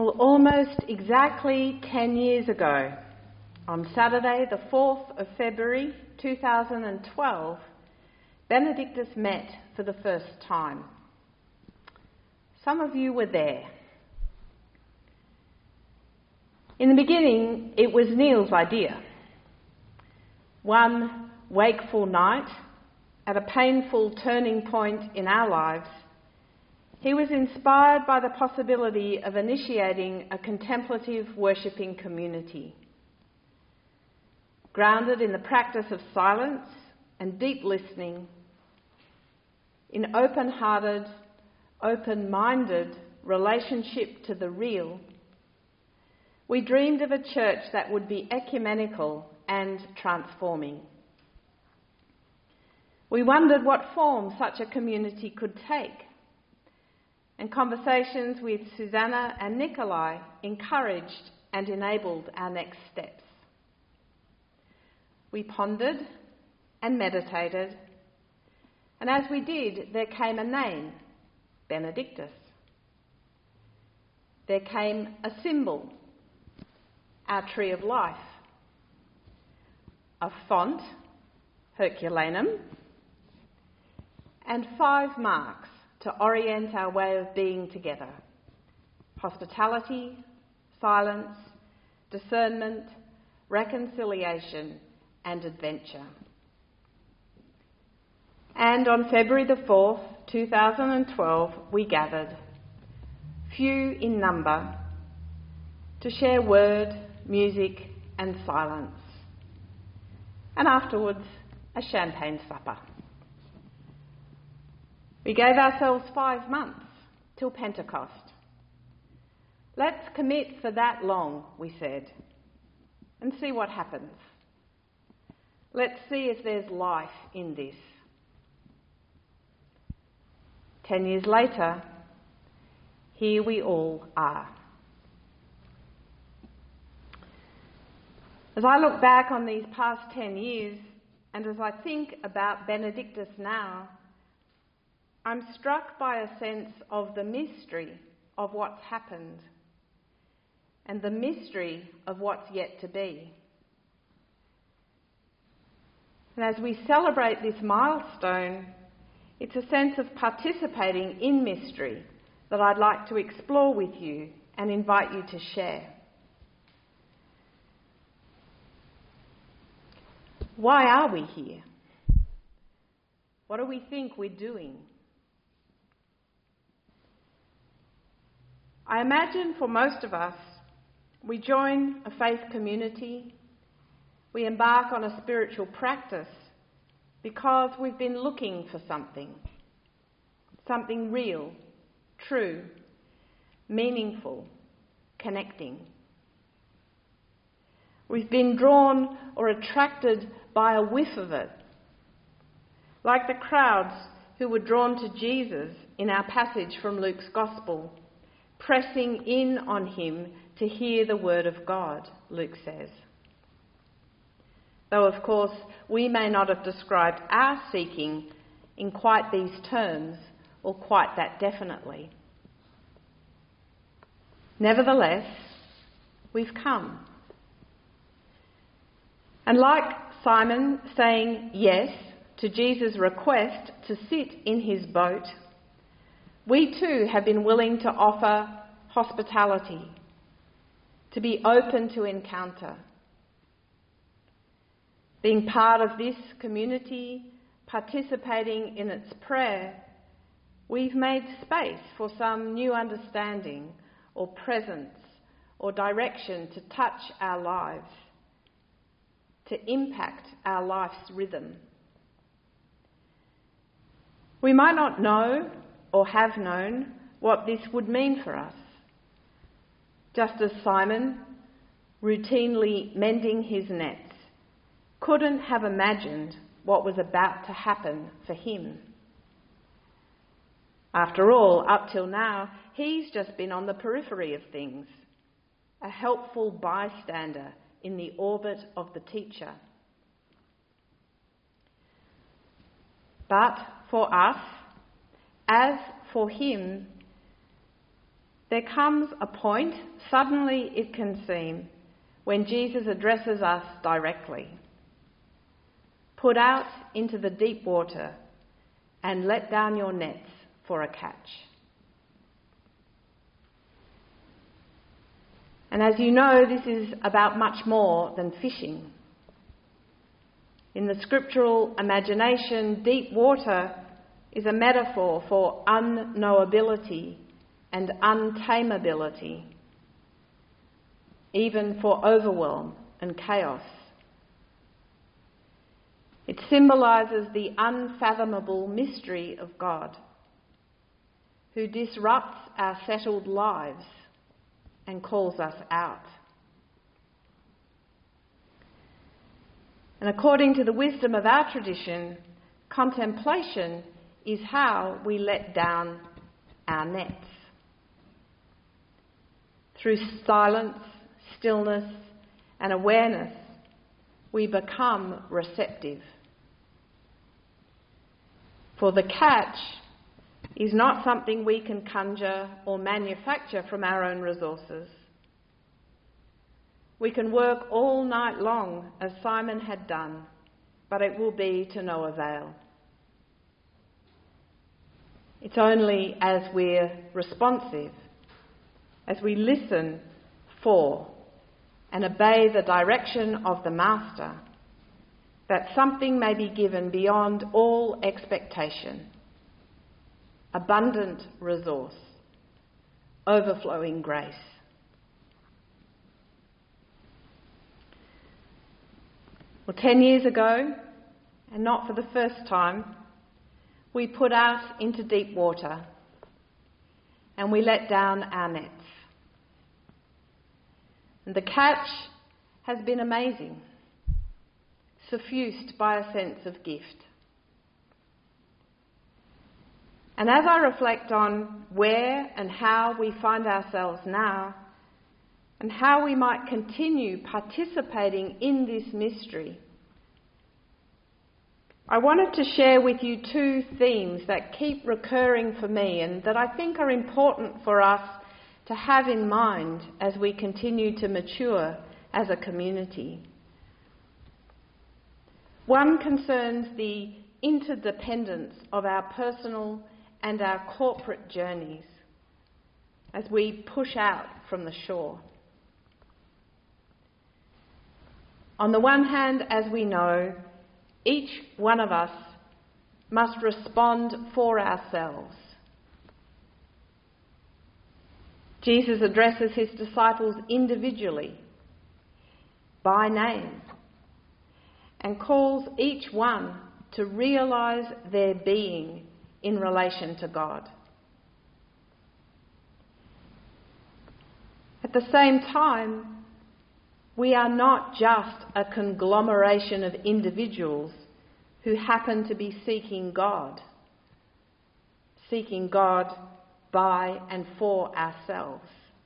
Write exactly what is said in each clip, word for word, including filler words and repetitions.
Well, almost exactly ten years ago, on Saturday the fourth of February two thousand twelve, Benedictus met for the first time. Some of you were there. In the beginning, it was Neil's idea. One wakeful night, at a painful turning point in our lives, he was inspired by the possibility of initiating a contemplative worshipping community. Grounded in the practice of silence and deep listening, in open-hearted, open-minded relationship to the real, we dreamed of a church that would be ecumenical and transforming. We wondered what form such a community could take, and conversations with Susanna and Nikolai encouraged and enabled our next steps. We pondered and meditated, and as we did, there came a name, Benedictus. There came a symbol, our tree of life, a font, Herculanum, and five marks to orient our way of being together: hospitality, silence, discernment, reconciliation, and adventure. And on February the fourth, two thousand twelve, we gathered, few in number, to share word, music, and silence, and afterwards a champagne supper. We gave ourselves five months till Pentecost. Let's commit for that long, we said, and see what happens. Let's see if there's life in this. Ten years later, here we all are. As I look back on these past ten years, and as I think about Benedictus now, I'm struck by a sense of the mystery of what's happened and the mystery of what's yet to be. And as we celebrate this milestone, it's a sense of participating in mystery that I'd like to explore with you and invite you to share. Why are we here? What do we think we're doing? I imagine for most of us, we join a faith community, we embark on a spiritual practice because we've been looking for something, something real, true, meaningful, connecting. We've been drawn or attracted by a whiff of it, like the crowds who were drawn to Jesus in our passage from Luke's Gospel, pressing in on him to hear the word of God, Luke says. Though, of course, we may not have described our seeking in quite these terms or quite that definitely. Nevertheless, we've come. And like Simon saying yes to Jesus' request to sit in his boat, we too have been willing to offer hospitality, to be open to encounter. Being part of this community, participating in its prayer, we've made space for some new understanding or presence or direction to touch our lives, to impact our life's rhythm. We might not know or have known what this would mean for us. Just as Simon, routinely mending his nets, couldn't have imagined what was about to happen for him. After all, up till now, he's just been on the periphery of things, a helpful bystander in the orbit of the teacher. But for us, as for him, There comes a point, suddenly it can seem, when Jesus addresses us directly. Put out into the deep water and let down your nets for a catch. And as you know, this is about much more than fishing. In the scriptural imagination, deep water is a metaphor for unknowability and untamability, even for overwhelm and chaos. It symbolises the unfathomable mystery of God, who disrupts our settled lives and calls us out. And according to the wisdom of our tradition, contemplation is how we let down our nets. Through silence, stillness, and awareness, we become receptive. For the catch is not something we can conjure or manufacture from our own resources. We can work all night long, as Simon had done, but it will be to no avail. It's only as we're responsive, as we listen for and obey the direction of the Master, that something may be given beyond all expectation. Abundant resource, overflowing grace. Well, ten years ago, and not for the first time, we put out into deep water and we let down our nets. And the catch has been amazing, suffused by a sense of gift. And as I reflect on where and how we find ourselves now, and how we might continue participating in this mystery, I wanted to share with you two themes that keep recurring for me and that I think are important for us to have in mind as we continue to mature as a community. One concerns the interdependence of our personal and our corporate journeys as we push out from the shore. On the one hand, as we know, each one of us must respond for ourselves. Jesus addresses his disciples individually, by name, and calls each one to realise their being in relation to God. At the same time, we are not just a conglomeration of individuals who happen to be seeking God, seeking God by and for ourselves.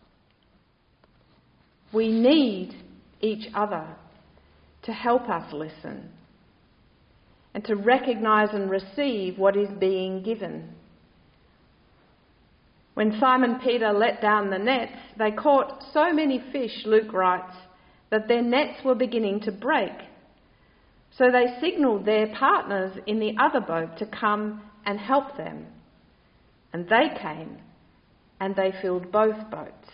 We need each other to help us listen and to recognise and receive what is being given. When Simon Peter let down the nets, they caught so many fish, Luke writes, that their nets were beginning to break. So they signalled their partners in the other boat to come and help them. And they came, and they filled both boats.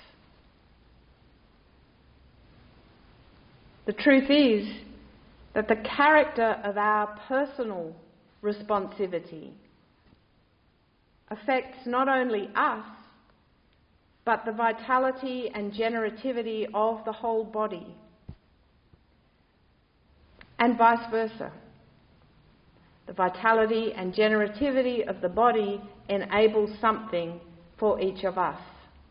The truth is that the character of our personal responsivity affects not only us, but the vitality and generativity of the whole body, and vice versa. The vitality and generativity of the body enables something for each of us.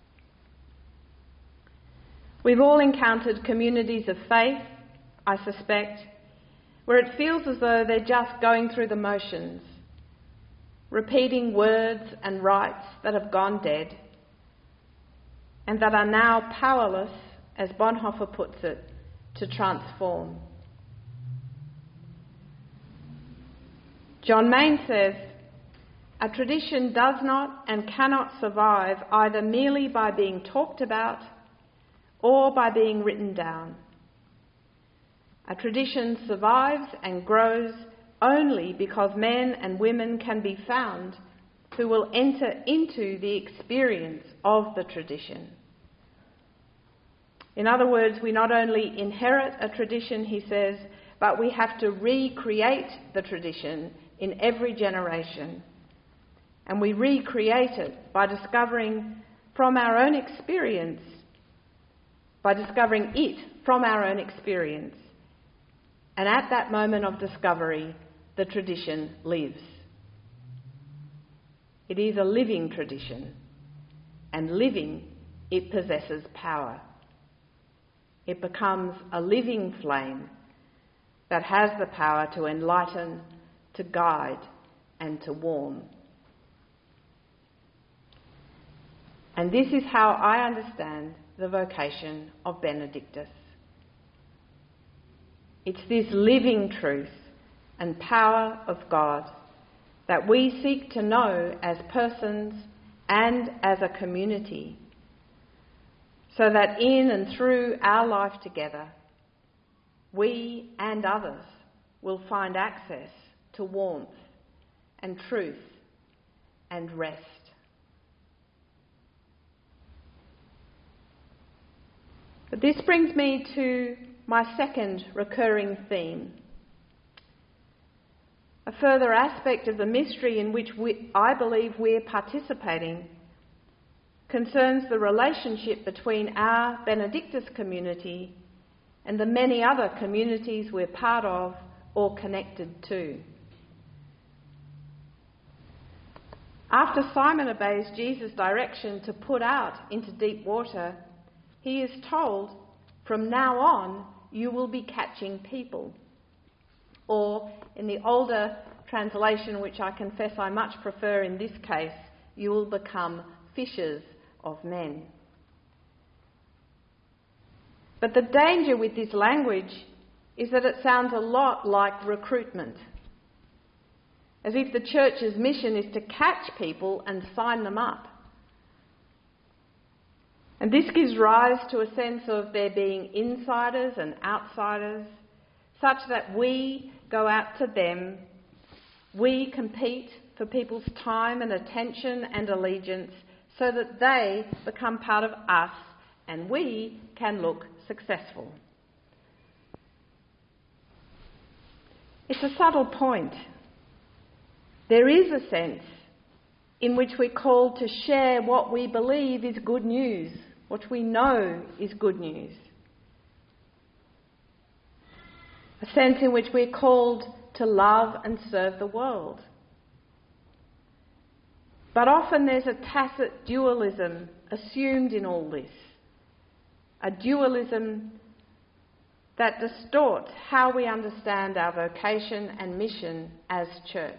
We've all encountered communities of faith, I suspect, where it feels as though they're just going through the motions, repeating words and rites that have gone dead, and that are now powerless, as Bonhoeffer puts it, to transform. John Main says, A tradition does not and cannot survive either merely by being talked about or by being written down. A tradition survives and grows only because men and women can be found who will enter into the experience of the tradition. In other words, we not only inherit a tradition, he says, but we have to recreate the tradition in every generation. And we recreate it by discovering from our own experience, by discovering it from our own experience. And at that moment of discovery, the tradition lives. It is a living tradition, and living, it possesses power. It becomes a living flame that has the power to enlighten, to guide, and to warm. And this is how I understand the vocation of Benedictus. It's this living truth and power of God that we seek to know as persons and as a community, so that in and through our life together, we and others will find access to warmth and truth and rest. But this brings me to my second recurring theme. A further aspect of the mystery in which we, I believe we're participating concerns the relationship between our Benedictus community and the many other communities we're part of or connected to. After Simon obeys Jesus' direction to put out into deep water, he is told, from now on, you will be catching people. Or, in the older translation, which I confess I much prefer in this case, you will become fishers of men. But the danger with this language is that it sounds a lot like recruitment, as if the church's mission is to catch people and sign them up. And this gives rise to a sense of there being insiders and outsiders, such that we go out to them, we compete for people's time and attention and allegiance so that they become part of us and we can look successful. It's a subtle point. There is a sense in which we're called to share what we believe is good news, what we know is good news. A sense in which we're called to love and serve the world. But often there's a tacit dualism assumed in all this. A dualism that distorts how we understand our vocation and mission as church.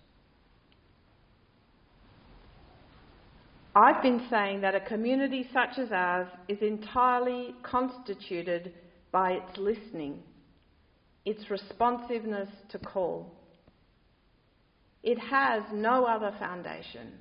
I've been saying that a community such as ours is entirely constituted by its listening, its responsiveness to call. It has no other foundation.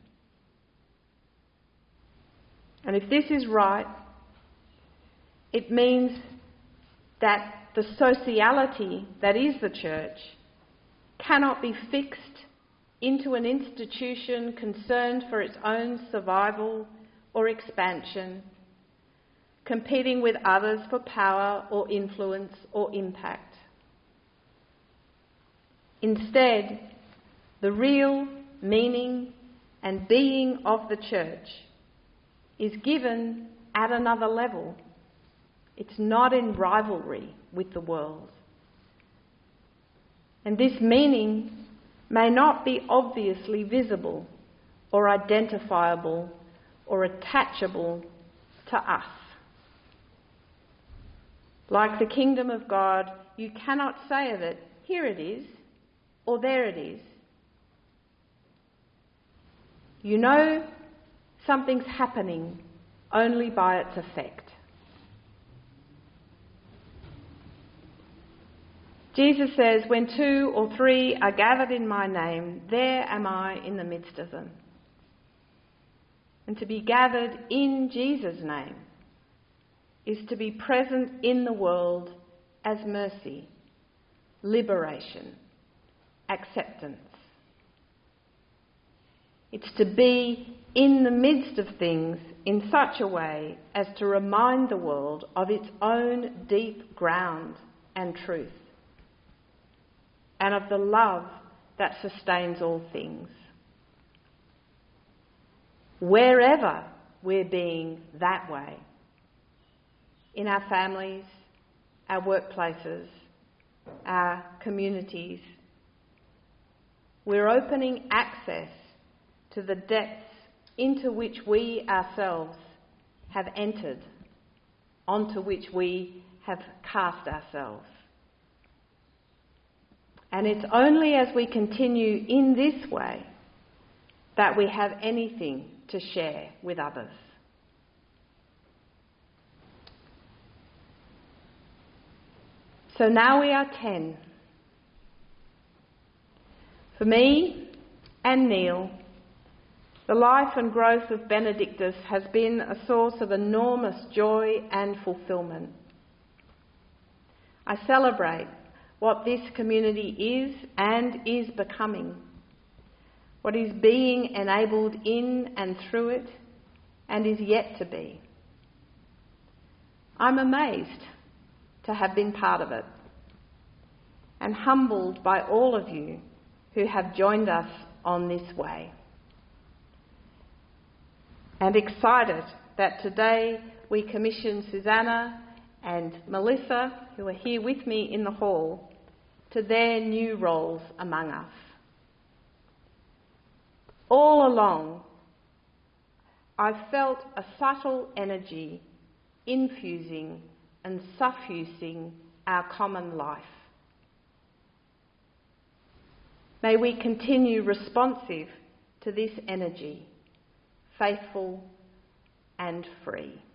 And if this is right, it means that the sociality that is the church cannot be fixed into an institution concerned for its own survival or expansion, competing with others for power or influence or impact. Instead, the real meaning and being of the church is given at another level. It's not in rivalry with the world. And this meaning may not be obviously visible or identifiable or attachable to us. Like the kingdom of God, you cannot say of it, here it is, or there it is. You know something's happening only by its effect. Jesus says, when two or three are gathered in my name, there am I in the midst of them. And to be gathered in Jesus' name is to be present in the world as mercy, liberation, acceptance. It's to be in the midst of things in such a way as to remind the world of its own deep ground and truth, and of the love that sustains all things. Wherever we're being that way, in our families, our workplaces, our communities, we're opening access to the depths into which we ourselves have entered, onto which we have cast ourselves. And it's only as we continue in this way that we have anything to share with others. So now we are ten. For me and Neil, the life and growth of Benedictus has been a source of enormous joy and fulfilment. I celebrate what this community is and is becoming, what is being enabled in and through it, and is yet to be. I'm amazed to have been part of it, and humbled by all of you who have joined us on this way. And excited that today we commission Susanna and Melissa, who are here with me in the hall, to their new roles among us. All along, I've felt a subtle energy infusing and suffusing our common life. May we continue responsive to this energy, faithful and free.